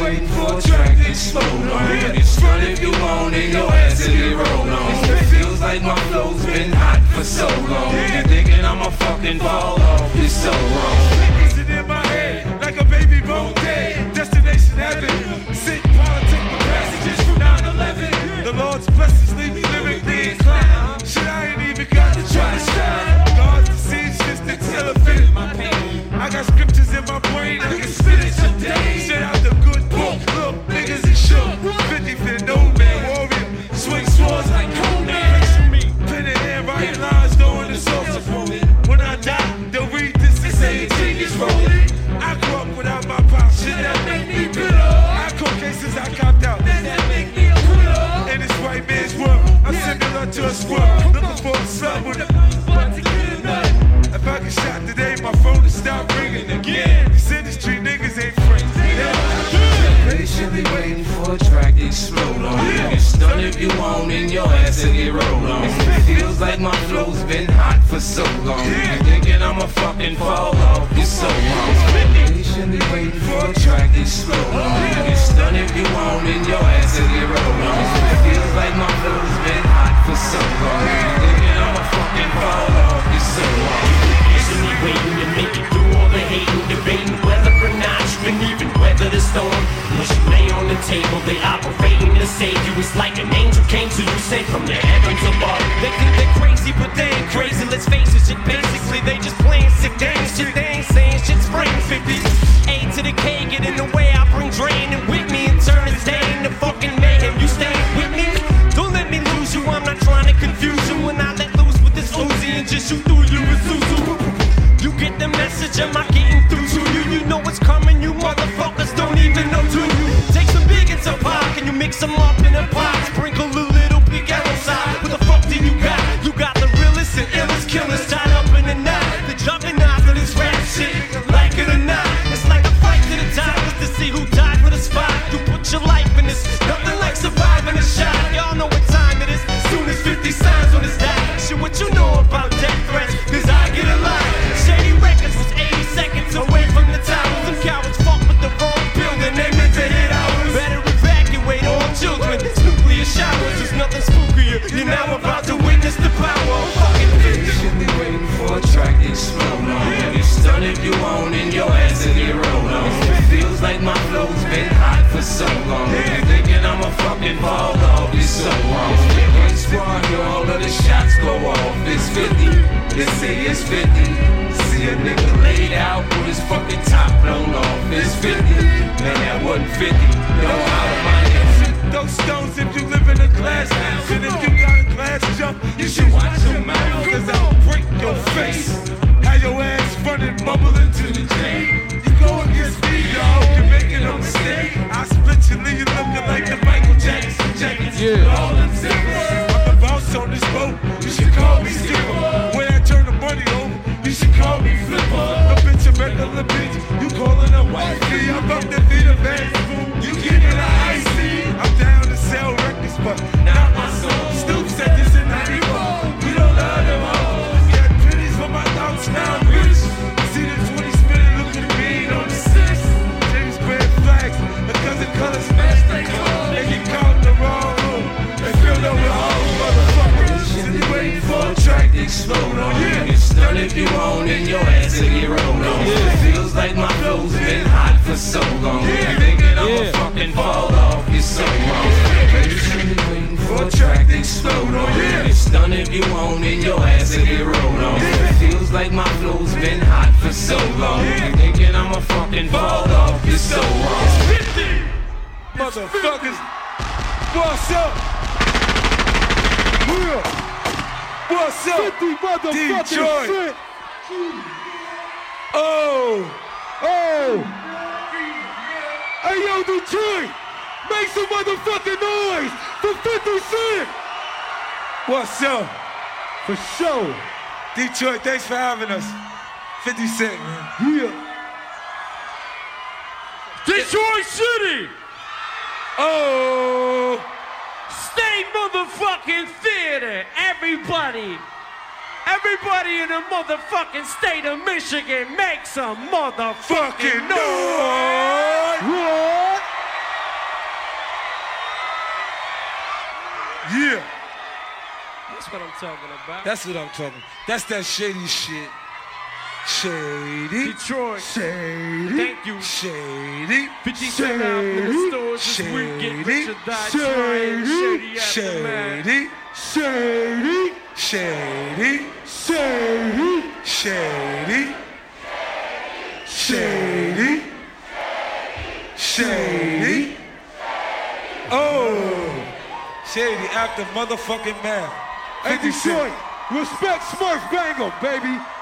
waiting for a track to explode on. You can stun if you want and your ass to get rolled on. It feels like my flow's been hot for so long. You thinking I'ma fucking fall off, it's so wrong. Listen in my head, like a baby bone dead. Destination heaven, sit politic with passages from 9/11. The Lord's blessings leave me lyrically inclined. Shit, I ain't even got to try to shine. God's disease just until it fit my pain. I got scriptures in my brain, I can spit it today. Shit out the good book, look, niggas is shook. 55th old man, warrior, swing swords like Conan. Pen in hand, writing lines, throwing the sauce for me. When I die, they'll read this and say it's genius rolling. I grew up without my pop, shit that make me bitter. I caught cases I copped out, that make me a quitter. In this white man's world, I'm similar to a squirrel, looking for a son with a butt to get a nut. If I get shot today, my phone will stop ringing again. These industry niggas ain't friends. Patiently waiting for a track to explode on. You can stun if you want and your ass to get rolled on. It feels like my flow's been hot for so long. You thinking I'ma fucking fall off, it's so wrong. Patiently waiting for a track to explode on. You can stun if you want and your ass to get rolled on. It feels like my flow's been hot for so long. You thinking I'ma fucking fall off, it's so wrong. Patiently waiting to make it through all the hating, debating whether or not you can even weather the storm. Once you lay on the table, they operating to save you. It's like an angel came to you, sent from the heavens above. They think they're crazy, but they ain't crazy. Let's face it, shit, basically they just playing sick games. Shit, they ain't saying shit, spraying 50. A to the K, get in the way, I bring drain and with me and turn this day into fucking mayhem. You stay with me? Don't let me lose you, I'm not trying to confuse you. When I let loose with this Uzi and just shoot through you with Suzu. You get the message, am I getting through to you? You know it's coming, you motherfuckers don't even know to you. Take some big and some pop, and you mix them up in a pot. Sprinkle a little big outside. What the fuck do you got? You got the realest and illest killers tied up in a knot. The juggernauts of this rap shit, like it or not. It's like a fight to the top, just to see who died for the spot. You put your life in this, nothing like surviving a shot. Y'all know what time it is, soon as 50 signs on his dot. Shit, what you know about death threats, cause I get a lot. Shady Records was 80 seconds away from the towers. Them cowards fuck with the wrong building, they meant to hit ours. Better evacuate all children, nuclear showers. There's nothing spookier, you're now about to witness the power of fucking Patiently waiting for a track to explode on. You can stun if you want and your ass to get rolled on. It feels like my flow's been hot for so long. You thinking I'ma fucking fall off, it's so wrong. One squad, hear all of the shots go off. It's 50, they say it's 50. See a nigga laid out with his fucking top blown off. It's 50, man that wasn't 50. Yo, out of my head. Those stones if you live in a glass house. And if you got a glass jump, you should watch your mouth. Cause I'll break your face. Have your ass running, bubbling to the drain. You go against me, dog, you're making a mistake. I split you, leave you looking like the Michael Jackson jackets. All them zippers. I'm the boss on this boat, you should call me Skipper. When I turn the money over, you should call me Flipper. A bitch, a regular bitch, you calling a wifey. I'm up to be the best fool, you get in the icy. I'm down to sell records, but not my soul. Stoop said this in 94, we don't love them all. Got pennies for my thoughts, now I'm rich. See the 20 spinning, looking mean on the 6. James Brand flags, because the colors match they call. They get caught in the wrong room, they feel no wrong, motherfuckers. Patiently waiting for a track to explode on. You can stun if you want and your ass to get rolled on. It feels like my flow's been hot for so long. You thinking I'ma fucking fall off, it's so wrong. Patiently waiting for a track to explode on. You can stun if you want and your ass to get rolled on. It feels like my flow's been hot for so long. You thinking I'ma fucking fall off, it's so wrong. It's 50, motherfuckers. What's up? What's up? 50 motherfucking Detroit. Oh. Hey yo, Detroit, make some motherfucking noise for 50 Cent. What's up? For sure. Detroit, thanks for having us. 50 Cent, man. Yeah. Detroit City. Oh. State motherfucking theater, everybody. Everybody in the motherfucking state of Michigan, make some motherfucking noise. What? Yeah. That's what I'm talking about. That's what I'm talking about. That's that shady shit. Shady. Detroit. Shady. Thank you. Shady. 57 out in the stores this weekend. Richard died trying. Shady aftermath. Shady. Shady. Shady. Shady. Shady. Shady. Oh. Shady after motherfucking math. Hey, Detroit, respect Smurf Bangle, baby.